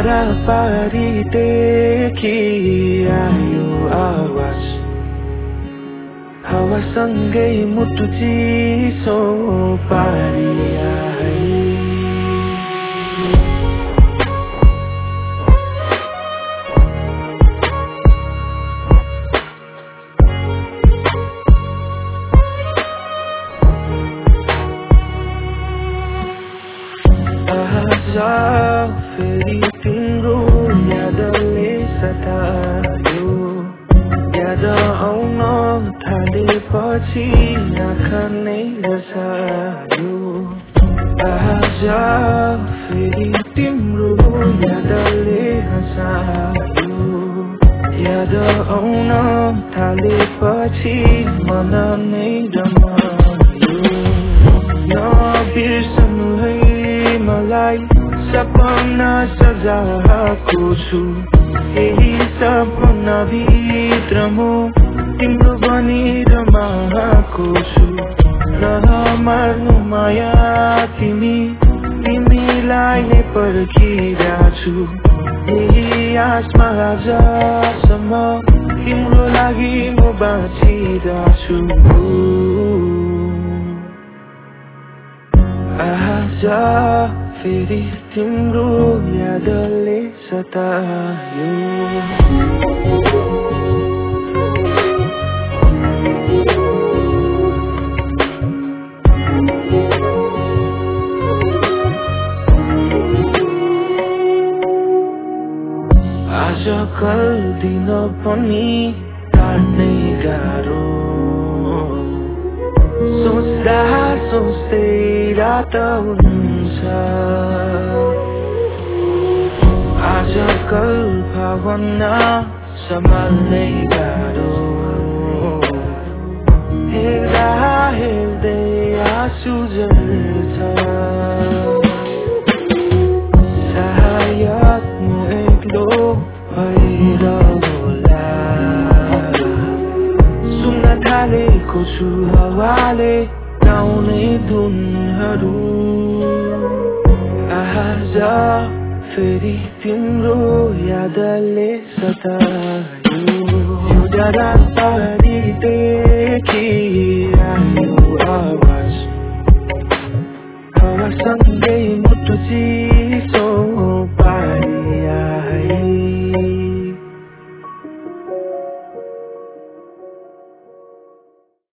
डाँडा पारीदेखि आयो आवाज हावासँगै मुटु चिसो पारी आए फेरि तिम्रो यादले सतायो याद आउन थालेपछि आँखा नै रसायो आज फेरि तिम्रो यादले हँसायो याद आउन थालेपछि मन नै रमायो नबिर्सनु है मलाई सपना सजाएको छु यही सपना भित्र म तिम्रो बनिरमाएको छु नमार्नु माया तिमीलाई नै पर्खिरहेको छु यही आसमा आजसम्म तिम्रो लागि म बाँचिरहेको छु आज फेरि तिम्रो यादले सतायो आजकल दिन पनि काट्नै गाह्रो सोच्दा सोच्दै रात हुन्छ आजकल भावना सम्हाल्नै गाह्रो हेर्दा हेर्दै आँसु झर्छ सायद म एक्लो भएर होला सुन्न थालेको छु हावाले गाउने धुनहरू आज फेरि तिम्रो यादले सतायो डाँडा पारीदेखि आयो आवाज हावासँगै मुटु